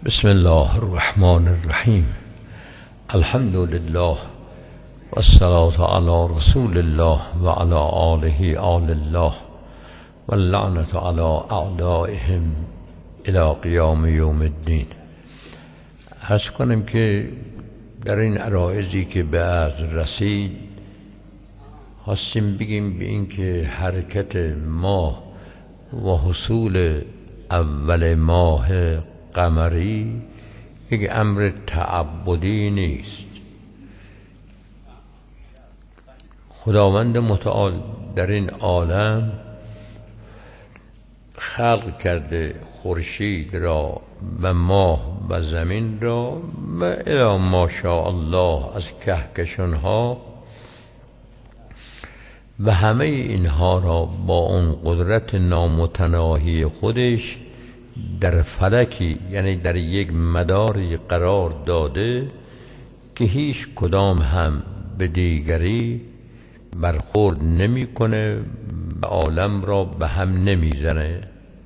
بسم الله الرحمن الرحیم. الحمد لله والصلاة علی رسول الله و علی آله آل الله و اللعنة علی اعدائهم الی قیام یوم الدین. عرض کنم که در این عرایضی که به عرض رسید خواستیم بگیم به این که حرکت ماه و حصول اول ماه قمری یک امر تعبدی نیست. خداوند متعال در این عالم خلق کرده خورشید را و ماه و زمین را و الی ما شاء الله از کهکشانها و همه اینها را با اون قدرت نامتناهی خودش در فلکی، یعنی در یک مداری قرار داده که هیچ کدام هم به دیگری برخورد نمیکنه و عالم را به هم نمیزنه.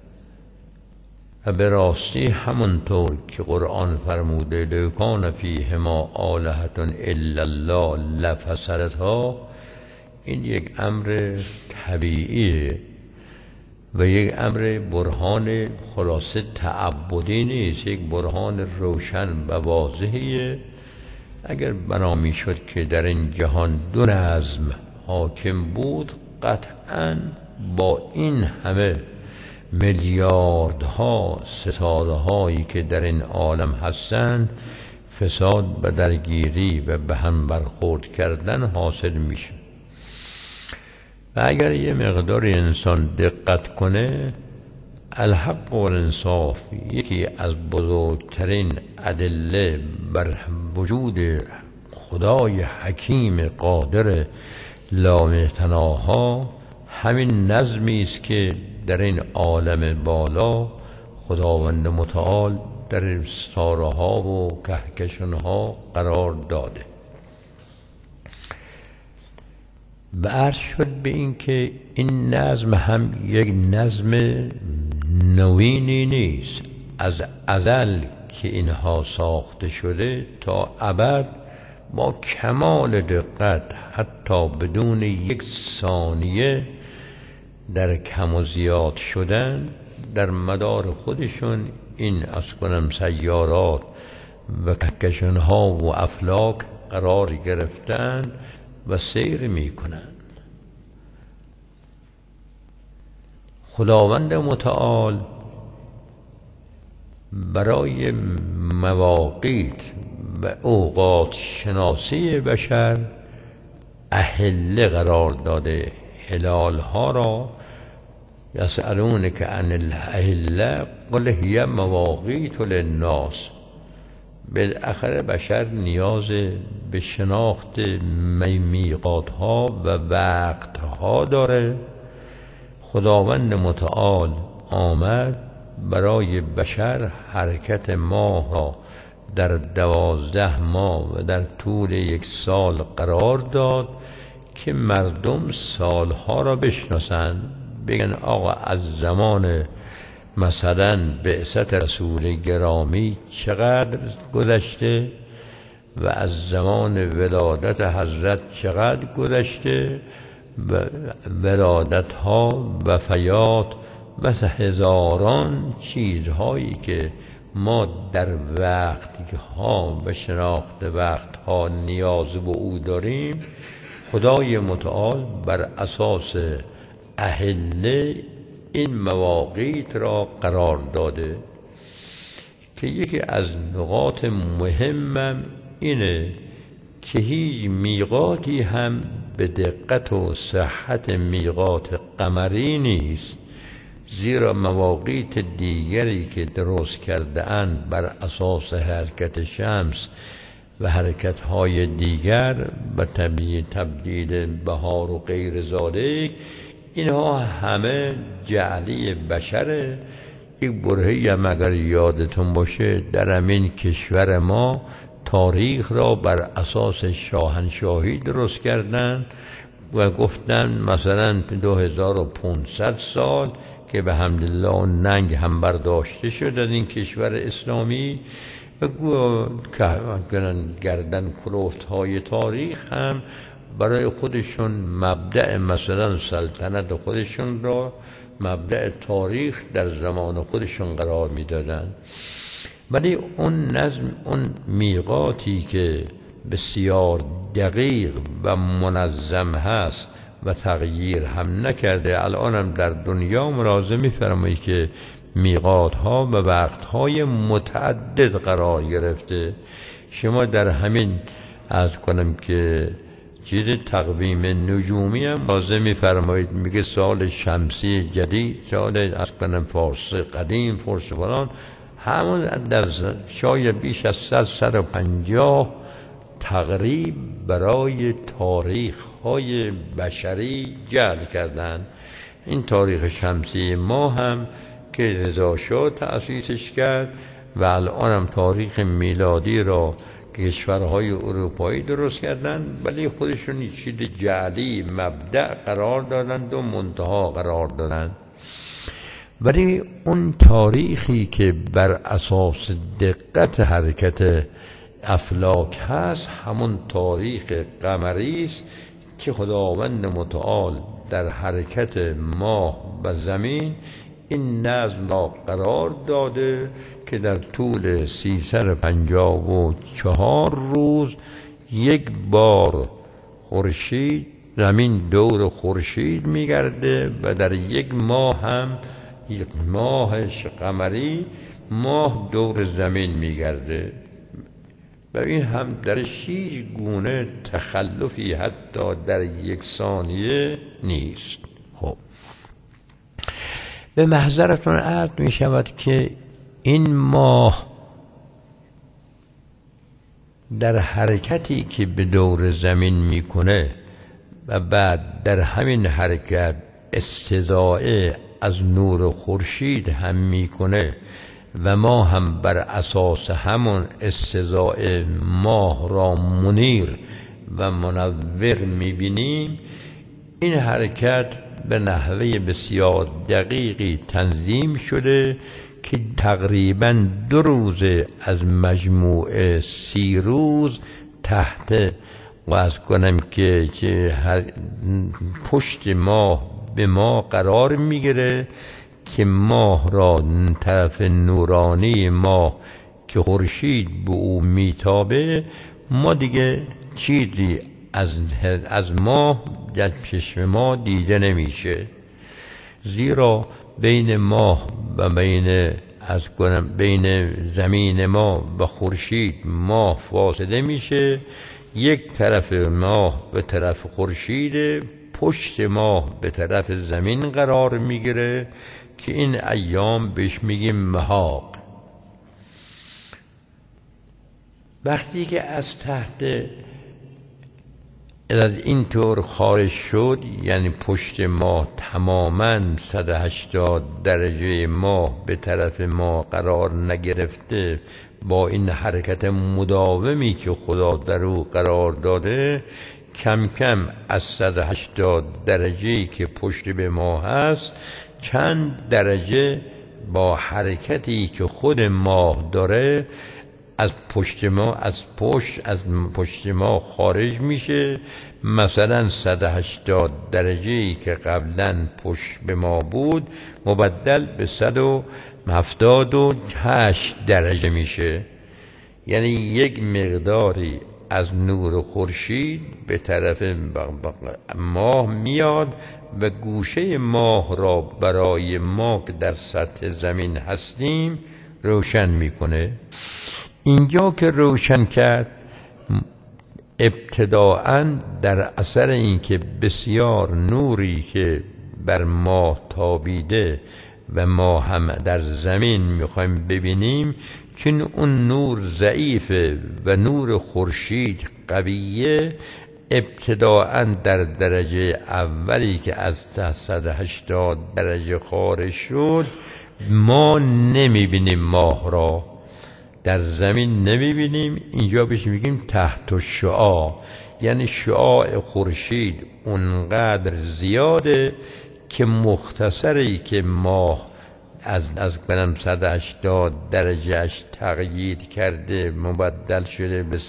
و به راستی همونطور که قرآن فرموده لو کان فیهما آلهة الا الله لفسدتا، این یک امر طبیعیه و یک امر برهان خلاصه تعبدی نیست، یک برهان روشن و واضحیه. اگر بنا میشد که در این جهان دو نظم حاکم بود، قطعاً با این همه میلیاردها ستاره هایی که در این عالم هستند فساد و درگیری و به هم برخورد کردن حاصل میشه. و اگر یه مقدار انسان دقت کنه، الحق و الانصاف یکی از بزرگترین ادله بر وجود خدای حکیم قادر لامتناها همین نظمی است که در این عالم بالا خداوند متعال در ستاره ها و کهکشان ها قرار داده. و عرض شد به این که این نظم هم یک نظم نوینی نیست. از ازل که اینها ساخته شده تا ابد با کمال دقت، حتی بدون یک ثانیه در کم و زیاد شدن در مدار خودشون این سیارات و کهکشان‌ها و افلاک قرار گرفتن و سیر می کنند. خداوند متعال برای مواقیت و اوقات شناسی بشر اهله قرار داده. هلال ها را یسألونک عن الاهله قل هی مواقیت للناس. بالاخره بشر نیاز به شناخت میقات ها و وقت ها داره. خداوند متعال آمد برای بشر حرکت ماه را در 12 ماه و در طول یک سال قرار داد که مردم سالها را بشناسند، بگن آقا از زمان مثلا بعثت رسول گرامی چقدر گذشته و از زمان ولادت حضرت چقدر گذشته و ولادت ها، وفیات و هزاران چیزهایی که ما در وقت ها و شناخت وقت ها نیاز به او داریم. خدای متعال بر اساس اهله این مواقیت را قرار داده که یکی از نقاط مهمم اینه که هیچ میقاتی هم به دقت و صحت میقات قمری نیست، زیرا مواقیت دیگری که درست کرده اند بر اساس حرکت شمس و حرکت‌های دیگر و تبدیل بهار و غیر ذالک، اینها همه جعلی بشره. یک برهه‌ای هم اگر یادتون باشه در همین کشور ما تاریخ را بر اساس شاهنشاهی درست کردن و گفتن مثلا 2500 سال که به حمدالله ننگ هم برداشته شد از این کشور اسلامی و گردن کلفت های تاریخ هم برای خودشون مبدأ مثلا سلطنت خودشون را مبدأ تاریخ در زمان خودشون قرار میدادن. ولی اون نظم، اون میقاتی که بسیار دقیق و منظم هست و تغییر هم نکرده، الان هم در دنیا ملاحظه می‌فرمایید که میقات ها و وقت های متعدد قرار گرفته. شما در همین عرض کنم که چیز تقویم نجومی هم ملاحظه می‌فرمایید، میگه سال شمسی جدید، سال عرض کنم فارس قدیم، فارس فلان، همون در شاید بیش از 150 تقریب برای تاریخ های بشری جعل کردن. این تاریخ شمسی ما هم که رضا شاه تأسیسش کرد و الان هم تاریخ میلادی را کشورهای اروپایی درست کردن، ولی خودشون چیز جعلی مبدأ قرار دادند و منتها قرار دادند. ولی اون تاریخی که بر اساس دقت حرکت افلاک هست همون تاریخ قمری است که خداوند متعال در حرکت ماه و زمین این نظم را قرار داده که در طول 354 روز یک بار خورشید زمین دور خورشید میگرده و در یک ماه هم یک ماه قمری ماه دور زمین میگرده و این هم در 6 گونه تخلفی حتی در یک ثانیه نیست. خب به محضرتون عرض می شود که این ماه در حرکتی که به دور زمین میکنه و بعد در همین حرکت استضاءه از نور خورشید هم میکنه و ما هم بر اساس همون استضاءه ماه را منیر و منور میبینیم. این حرکت به نحوه بسیار دقیقی تنظیم شده که تقریبا 2 روز از مجموعه 30 روز تحت وضع کنم که پشت ماه به ما قرار میگیره که ماه را طرف نورانی ماه که خورشید به او میتابه، ما دیگه چیزی از ماه در چشم ما دیده نمیشه، زیرا بین ماه و بین زمین ما و خورشید ماه فاصله میشه. یک طرف ماه به طرف خورشید، پشت ماه به طرف زمین قرار میگیره که این ایام بهش میگیم محاق. وقتی که از تحت از این طور خارج شد، یعنی پشت ماه تماما 180 درجه ماه به طرف ما قرار نگرفته، با این حرکت مداومی که خدا در او قرار داده، کم کم از 180 درجه‌ای که پشت به ما هست چند درجه با حرکتی که خود ماه داره از پشت ما خارج میشه. مثلا 180 درجه‌ای که قبلا پشت به ما بود مبدل به 178 درجه میشه، یعنی یک مقداری از نور خورشید به طرف ماه میاد و گوشه ماه را برای ما که در سطح زمین هستیم روشن میکنه. اینجا که روشن کرد، ابتداءً در اثر اینکه بسیار نوری که بر ماه تابیده و ما هم در زمین میخوایم ببینیم، چون اون نور ضعیفه و نور خورشید قویه، ابتداءً در درجه اولی که از 180 درجه خارج شد ما نمیبینیم، ماه را در زمین نمیبینیم. اینجا بهش میگیم تحت الشعاع، یعنی شعاع خورشید اونقدر زیاده که مختصری که ماه از کنم 180 درجهش تغییر کرده، مبدل شده به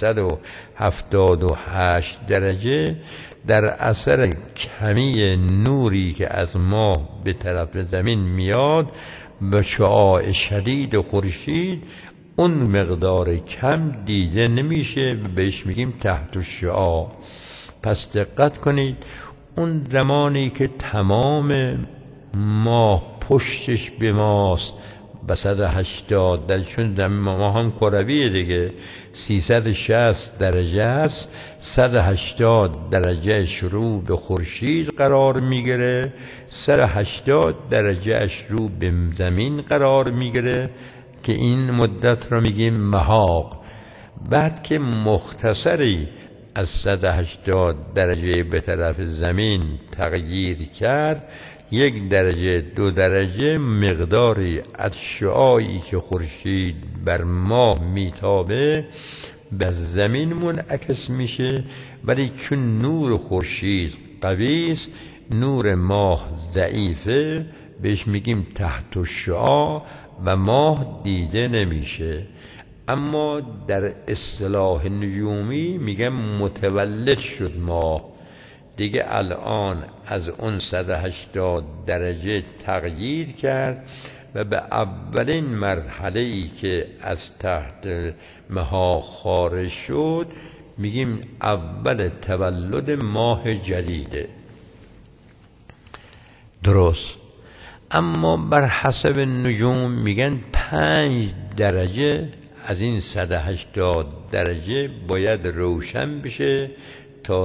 178 درجه، در اثر کمی نوری که از ماه به طرف زمین میاد به شعاع شدید خورشید، اون مقدار کم دیده نمیشه، بهش میگیم تحت الشعاع. پس دقت کنید، اون زمانی که تمام ماه پشتش به ماست به 180 درجه، چون زمین ما هم کرویه دیگه، 360 درجه است، 180 درجه رو به خورشید قرار میگیره، 180 درجهش رو به زمین قرار میگیره که این مدت رو میگیم محاق. بعد که مختصری از 180 درجه به طرف زمین تغییر کرد، 1 درجه 2 درجه مقداری از شعاعی که خورشید بر ماه میتابه به زمین منعکس میشه، ولی چون نور خورشید قوی است، نور ماه ضعیفه، بهش میگیم تحت الشعاع و ماه دیده نمیشه. اما در اصطلاح نجومی میگم متولد شد ماه دیگه، الان از اون 180 درجه تغییر کرد و به اولین مرحله ای که از تحت محاق خارج شد میگیم اول تولد ماه جدیده. درست. اما بر حسب نجوم میگن 5 درجه از این 180 درجه باید روشن بشه تا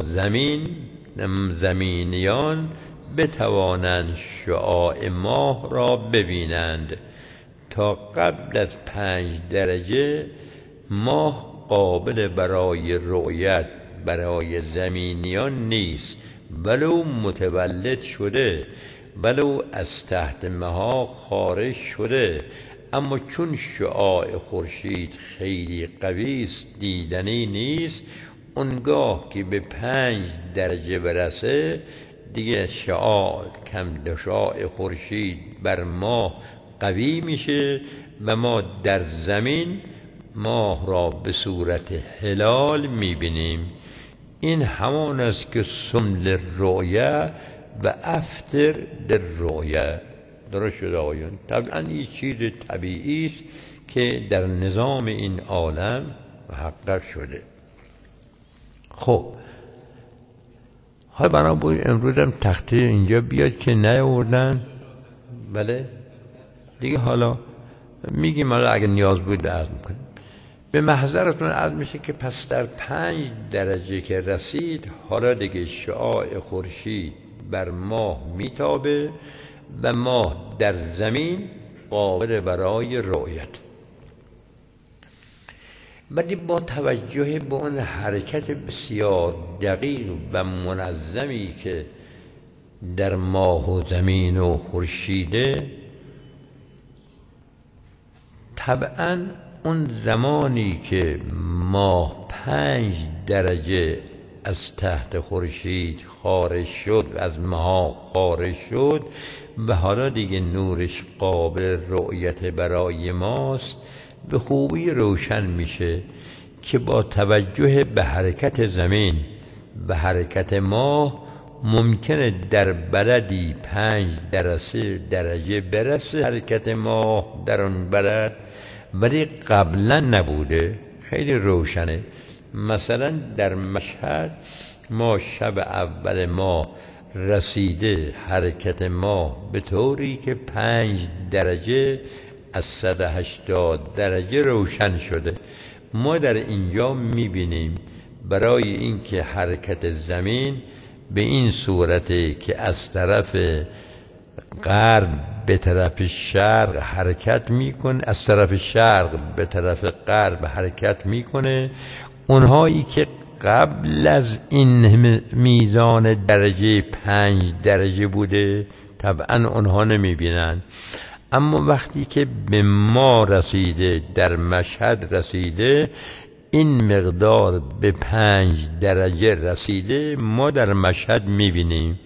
زمینیان بتوانند شعاع ماه را ببینند. تا قبل از 5 درجه ماه قابل برای رؤیت برای زمینیان نیست، ولو متولد شده، ولو از تحت محاق خارج شده، اما چون شعاع خورشید خیلی قوی است دیدنی نیست. اونگاه که به 5 درجه برسه دیگه شعاع خورشید بر ماه قوی میشه و ما در زمین ماه را به صورت هلال میبینیم. این همان است که سمل رؤیه و افتر در رؤیه. درست شد آقایون؟ طبعا این چیز طبیعی است که در نظام این عالم محقق شده. خب حالا برای بود امروز هم تخته اینجا بیاد که نیاوردن. بله دیگه حالا میگیم، حالا اگه نیاز بود عرض میکنیم. به محضرتون عرض میشه که پس در 5 درجه که رسید، حالا دیگه شعاع خورشید بر ماه میتابه و ماه در زمین قابل برای رؤیت. ولی با توجه به اون حرکت بسیار دقیق و منظمی که در ماه و زمین و خورشیده، طبعا اون زمانی که ماه 5 درجه از تحت خورشید خارج شد، از محاق خارج شد و حالا دیگه نورش قابل رؤیت برای ماست، به خوبی روشن میشه که با توجه به حرکت زمین و حرکت ماه ممکنه در بلدی 5 درجه برسه حرکت ماه در اون بلد، ولی قبلا نبوده. خیلی روشنه. مثلا در مشهد ما شب اول ماه رسیده حرکت ماه به طوری که 5 درجه از 180 درجه روشن شده. ما در اینجا میبینیم برای اینکه حرکت زمین به این صورته که از طرف غرب به طرف شرق حرکت میکنه، از طرف شرق به طرف غرب حرکت میکنه. اونهایی که قبل از این میزان درجه 5 درجه بوده طبعا اونها نمیبینن، اما وقتی که به ما رسیده، در مشهد رسیده، این مقدار به 5 درجه رسیده، ما در مشهد میبینیم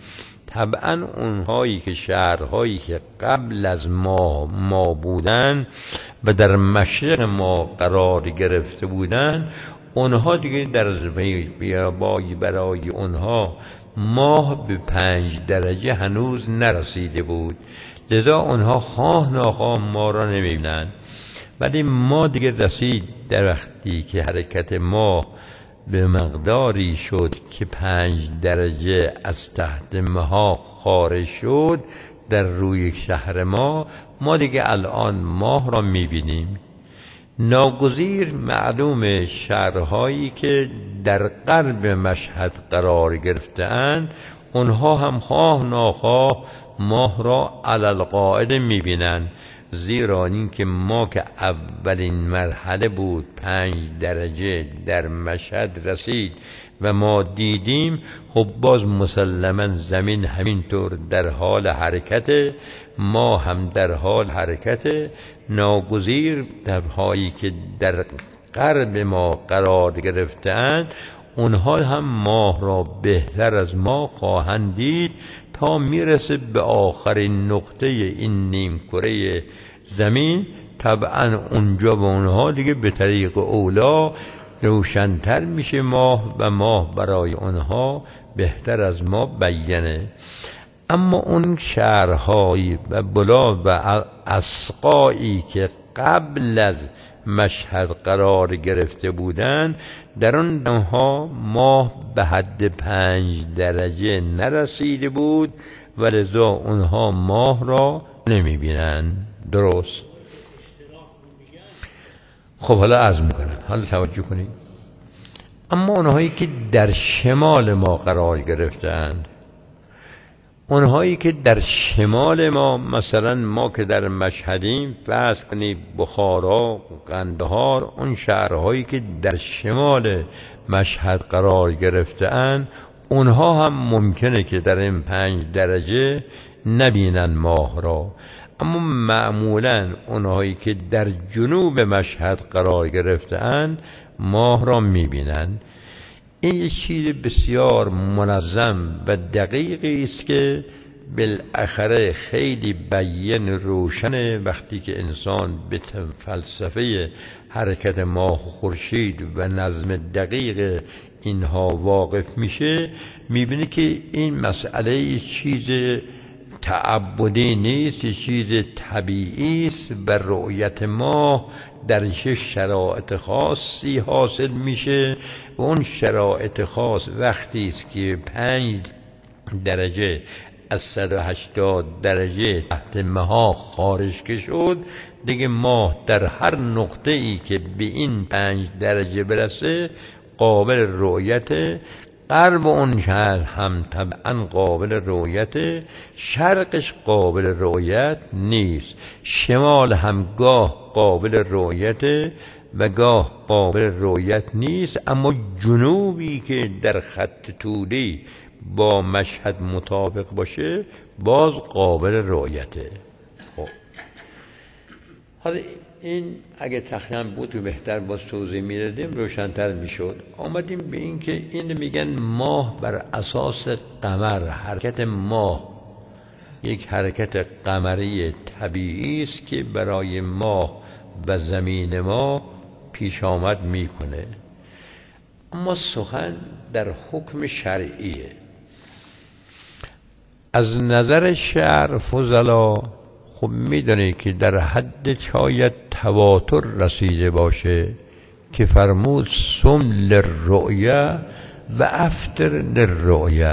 طبعا اونهایی که شهرهایی که قبل از ما بودن و در مشرق ما قرار گرفته بودن، اونها دیگه در برای اونها ماه به 5 درجه هنوز نرسیده بود، لذا اونها خواه ناخواه ما را نمیبینن. ولی ما دیگه رسید در وقتی که حرکت ماه به مقداری شد که 5 درجه از تحت ماه خارج شد در روی شهر ما دیگه الان ماه را میبینیم. ناگزیر معلوم شهرهایی که در غرب مشهد قرار گرفته‌اند، اونها هم خواه ناخواه ماه را علی القاعده میبینند، زیرا اینکه ما که اولین مرحله بود 5 درجه در مشهد رسید و ما دیدیم، خب باز مسلما زمین همینطور در حال حرکت، ما هم در حال حرکت. ناگزیر در حالی که در غرب ما قرار گرفته‌اند، اونها هم ماه را بهتر از ما خواهند دید تا میرسه به آخرین نقطه این نیمکره زمین. طبعا اونجا به اونها دیگه به طریق اولا روشن‌تر میشه ماه و ماه برای اونها بهتر از ما بیانه. اما اون شهرهایی و بلا و اسقایی که قبل از مشهد قرار گرفته بودند، در اونها ماه به حد 5 درجه نرسیده بود و لذا اونها ماه را نمیبینند. درست؟ خب حالا عرض میکنم، حالا توجه کنید. اما اونهایی که در شمال ما قرار گرفتند، اونهایی که در شمال ما، مثلا ما که در مشهدیم، فرض کنید بخارا، قندهار، اون شهرهایی که در شمال مشهد قرار گرفته‌اند، اونها هم ممکنه که در این 5 درجه نبینن ماه را. اما معمولا اونهایی که در جنوب مشهد قرار گرفته‌اند ماه را میبینن. این یک چیز بسیار منظم و دقیقی است که بالاخره خیلی بیان روشنه وقتی که انسان به فلسفه حرکت ماه و خورشید و نظم دقیق اینها واقف میشه، میبینه که این مسئله چیز تعبدی نیست، چیز طبیعی است و رؤیت ماه در چه شرایط خاصی حاصل میشه و اون شرایط خاص وقتی است که 5 درجه از 180 درجه تحت ماه خارج که شد، دیگه ماه در هر نقطه ای که به این 5 درجه برسه قابل رؤیت. غرب اون شهر هم طبعا قابل رؤیت، شرقش قابل رؤیت نیست، شمال هم گاه قابل رؤیت و گاه قابل رؤیت نیست. اما جنوبی که در خط طولی با مشهد مطابق باشه باز قابل رؤیته. خب حالا این اگه تخمین بود و بهتر باز توضیح میدادیم روشن‌تر میشد. آمدیم به این که این میگن ماه بر اساس قمر، حرکت ماه یک حرکت قمری طبیعی است که برای ماه و زمین ما پیش آمد میکنه. اما سخن در حکم شرعیه. از نظر شرع فضلا خب میدونی که در حد شاید تواتر رسیده باشه که فرمود صم للرؤیا و افطر للرؤیا.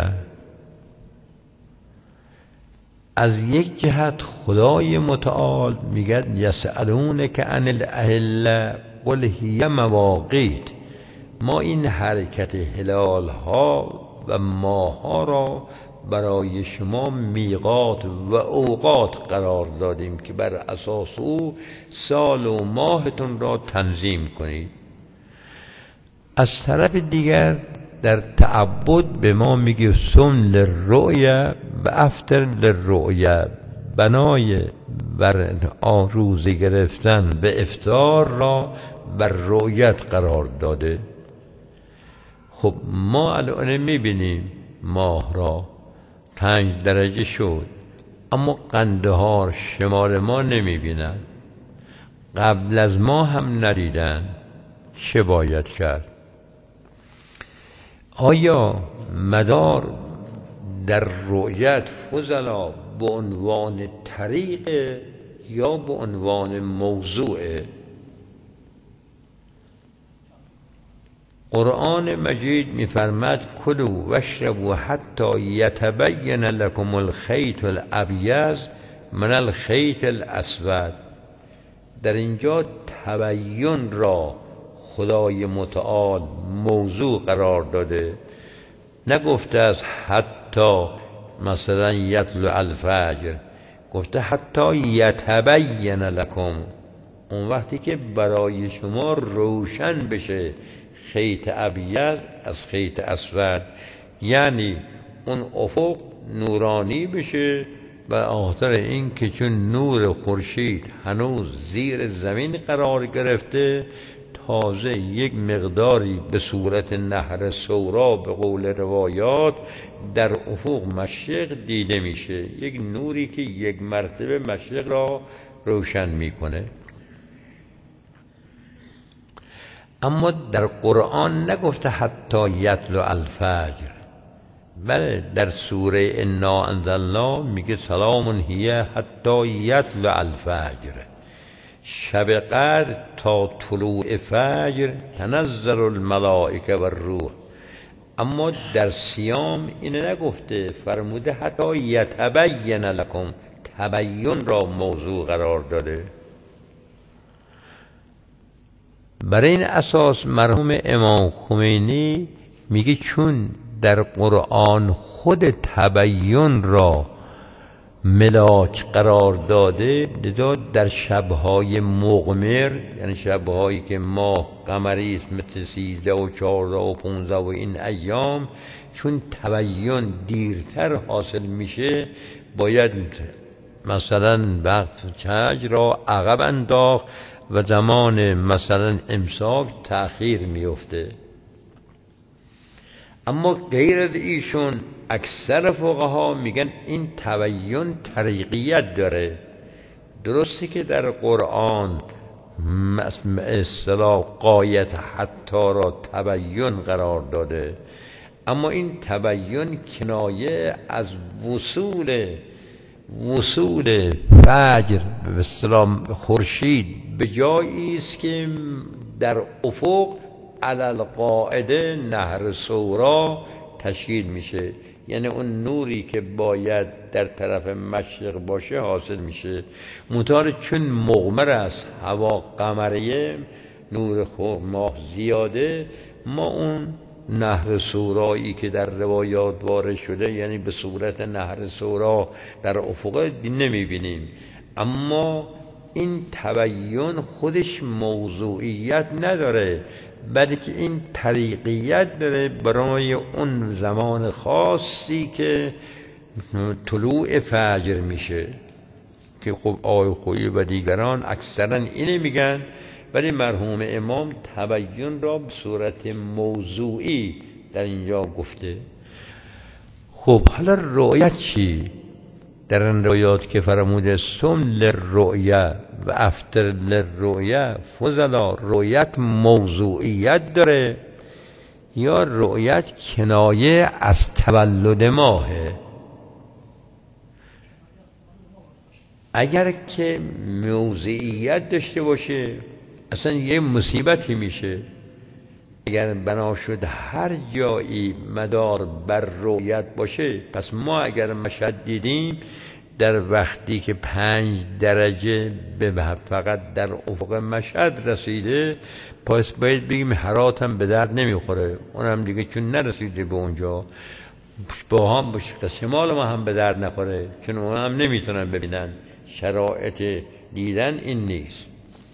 از یک جهت خدای متعال میگه یسألونک عن الاهله قل هی مواقیت، ما این حرکت هلال ها و ماه ها را برای شما میقات و اوقات قرار دادیم که بر اساس او سال و ماهتون را تنظیم کنید. از طرف دیگر در تعبد به ما میگه صم للرؤیا و افطر للرؤیا، بنای بر روزه گرفتن و افطار را بر رؤیت قرار داده. خب ما الان میبینیم ماه را، 5 درجه شد، اما قندهار شمال ما نمیبینن، قبل از ما هم ندیدن. چه باید کرد؟ آیا مدار در رؤیت فضلا به عنوان طریقه یا به عنوان موضوعه؟ قرآن مجید می‌فرماید کلوا واشربوا حتی یتبین لکم الخیط الابیض من الخیط الاسود. در اینجا تبین را خدای متعال موضوع قرار داده، نگفته از حتی مثلا یطلع الفجر، گفته حتی یتبین لکم، اون وقتی که برای شما روشن بشه خیط ابیض از خیط اسود، یعنی اون افق نورانی بشه. و آخر این که چون نور خورشید هنوز زیر زمین قرار گرفته، تازه یک مقداری به صورت نهر سورا به قول روایات در افق مشرق دیده میشه، یک نوری که یک مرتبه مشرق را روشن میکنه. اما در قرآن نگفته حتی یطلع الفجر، بله در سوره انا انزلنا میگه سلام هی حتی یطلع الفجر، شب قدر تا طلوع فجر تنزل الملائکه و الروح. اما در صیام اینه نگفته، فرموده حتی یتبین لکم، تبین را موضوع قرار داده. برای این اساس مرحوم امام خمینی میگه چون در قرآن خود تبین را ملاک قرار داده، لذا در شبهای مقمر، یعنی شبهایی که ماه قمری است مثل 13 و 14 و 15 و این ایام، چون تبین دیرتر حاصل میشه، باید مثلا وقت چهج را عقب انداخت و زمان مثلا امساک تأخیر میفته. اما غیر از ایشون اکثر فقها میگن این تبین طریقیت داره. درسته که در قرآن اصطلاح غایت حتی را تبین قرار داده، اما این تبین کنایه از وصول فجر به اصطلاح خورشید به جایی است که در افق علی القاعده نهر سورا تشکیل میشه، یعنی اون نوری که باید در طرف مشرق باشه حاصل میشه. منتها چون مغمر است، هوا قمریه، نور ماه زیاده، ما اون نهر سورایی که در روایات وارد شده، یعنی به صورت نهر سورا در افق نمیبینیم. اما این تبین خودش موضوعیت نداره، بلکه این طریقیت داره برای اون زمان خاصی که طلوع فجر میشه، که خب آقای خویی و دیگران اکثرا اینه میگن، ولی مرحوم امام تبین را به صورت موضوعی در اینجا گفته. خب حالا رؤیت چی؟ در این روایات که فرموده سم للرؤیا و افطر للرؤیا فضلا، رؤیت موضوعیت داره یا رؤیت کنایه از تولد ماهه؟ اگر که موضوعیت داشته باشه اصلا یه مصیبتی میشه. اگر بنا شد هر جایی مدار بر رؤیت باشه، پس ما اگر مشهد دیدیم در وقتی که 5 درجه به فقط در افق مشهد رسیده، پس باید بگیم هرات هم به درد نمیخوره، اونم دیگه چون نرسیده به اونجا، با هم باشه شمال ما هم به درد نخوره، چون اون هم نمیتونن ببینن. شرایط دیدن این نیست.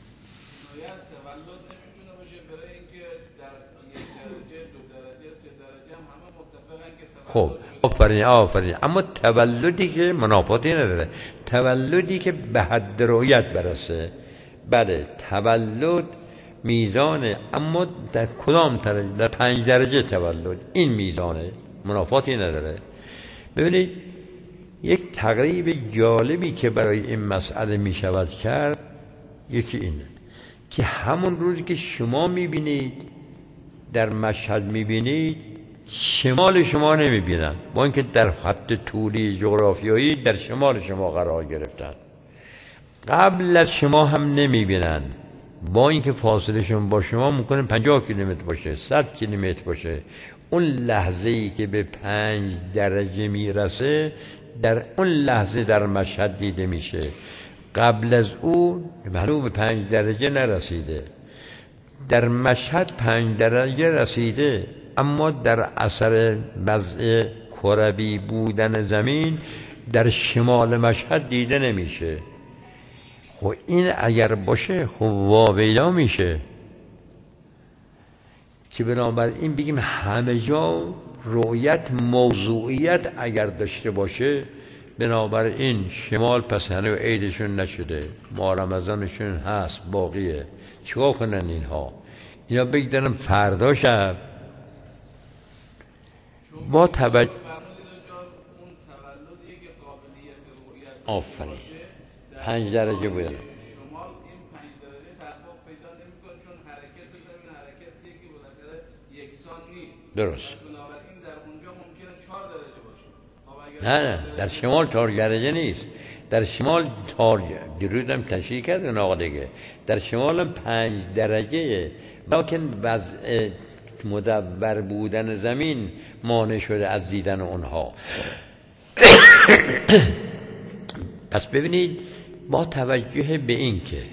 خب آفرین. اما تولدی که منافاتی نداره، تولدی که به حد رؤیت برسه، بله تولد میزانه، اما در کدام درجه؟ در 5 درجه تولد، این میزانه، منافاتی نداره. ببینید یک تقریب جالبی که برای این مسئله می شود کرد یکی اینه که همون روزی که شما می بینید در مشهد می بینید شمال شما نمی بینن، با اینکه در خط طولی جغرافیایی در شمال شما قرار گرفتن، قبل از شما هم نمی بینن، با اینکه فاصله شما با شما ممکنه 50 کیلومتر باشه، 100 کیلومتر باشه. اون لحظه ای که به 5 درجه میرسه در اون لحظه در مشهد دیده میشه. قبل از اون معلوم به 5 درجه نرسیده. در مشهد 5 درجه رسیده، اما در اثر وضع کروی بودن زمین در شمال مشهد دیده نمیشه. خب این اگر باشه خب واویلا میشه که بنابراین بگیم همه جا رؤیت موضوعیت اگر داشته باشه، بنابراین شمال پس هنوز عیدشون نشده، ماه رمضانشون هست باقیه، چیکار کنن اینا بگذارن فردا شب با توجه آفرین 5 درجه بودن. شمال این 5 درجه تحقق پیدا نمی‌کنه چون حرکت زمین حرکتیه که بالاخره یکسان نیست. درست. بنابراین در اونجا ممکنه 4 درجه باشه. نه در شمال 4 درجه نیست. در شمال 4 درودم تشریح کردن آقا دیگه. در شمال 5 درجه، لکن وضع مدور بودن زمین مانع شده از دیدن اونها. پس ببینید با توجه به این که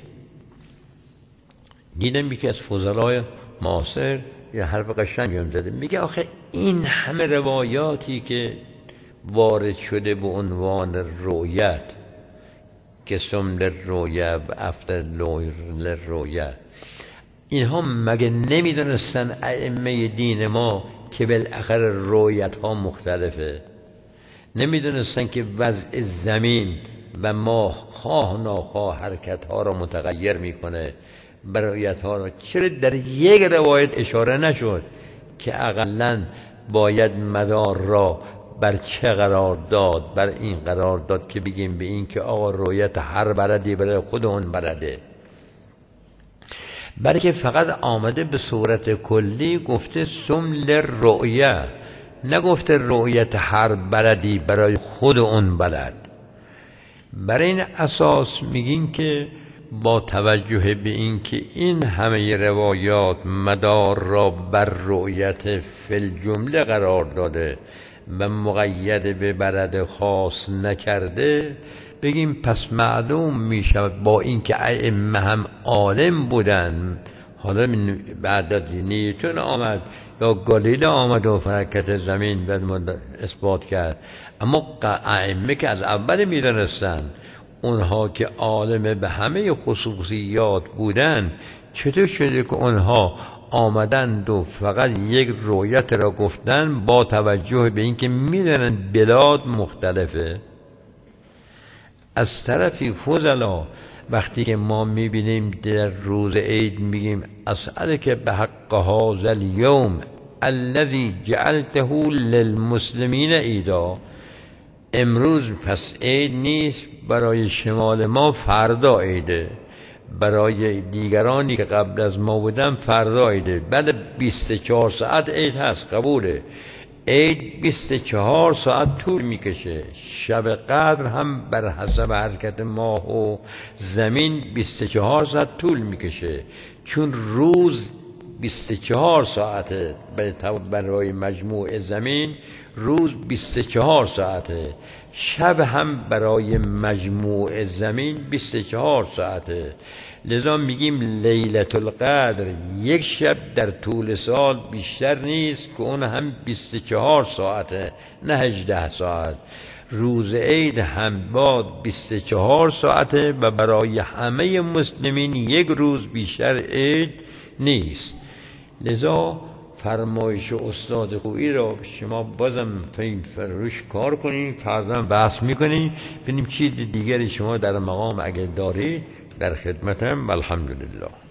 دیدم یکی از فضلای معاصر یه حرف قشنگی هم زده، میگه آخه این همه روایاتی که وارد شده به عنوان رؤیت، قسم للرؤیا و افطر للرؤیا، اینها مگه نمیدونستن ائمه دین ما که بالاخره رؤیت ها مختلفه؟ نمیدونستن که وضع زمین و ماه خواه ناخواه حرکت ها را متغیر میکنه، برایت ها را؟ چرا در یک روایت اشاره نشد که اقلن باید مدار را بر چه قرار داد؟ بر این قرار داد که بگیم به این که آقا رؤیت هر بلدی برای خود اون بلده، بلکه فقط آمده به صورت کلی گفته سم للرؤیا، نگفته رؤیت هر بلدی برای خود اون بلد. برای این اساس میگین که با توجه به این که این همه روایات مدار را بر رؤیت فی الجمله قرار داده و مقید به بلد خاص نکرده، بگیم پس معلوم میشود با این که ائمه هم عالم بودن، حالا بعد از نیوتن آمد یا گالیله آمد و حرکت زمین بعد اثبات کرد، اما ائمه که از اول میدونستن، اونها که عالم به همه خصوصیات بودن، چطور شده که اونها آمدند و فقط یک رؤیت را گفتن با توجه به اینکه میدونن بلاد مختلفه؟ از طرفی فضلا وقتی که ما میبینیم در روز عید میگیم اسألک بحق هذا اليوم الذي جعلته للمسلمین عیدا، امروز پس عید نیست، برای شمال ما فردا عیده، برای دیگرانی که قبل از ما بودن فردا عیده. بعد 24 ساعت عید هست، قبوله. عید 24 ساعت طول میکشه. شب قدر هم بر حسب حرکت ماه و زمین 24 ساعت طول میکشه، چون روز 24 ساعته برای مجموع زمین، روز 24 ساعته، شب هم برای مجموع زمین 24 ساعته. لذا میگیم لیلة القدر یک شب در طول سال بیشتر نیست که اون هم 24 ساعته، نه 18 ساعت. روز عید هم باد 24 ساعته و برای همه مسلمین یک روز بیشتر عید نیست. لذا فرمایش استاد خویی را شما بازم روش کار کنید، فردا بحث میکنید، ببینیم چی دیگری شما در مقام اگر دارید در خدمتم. الحمدلله.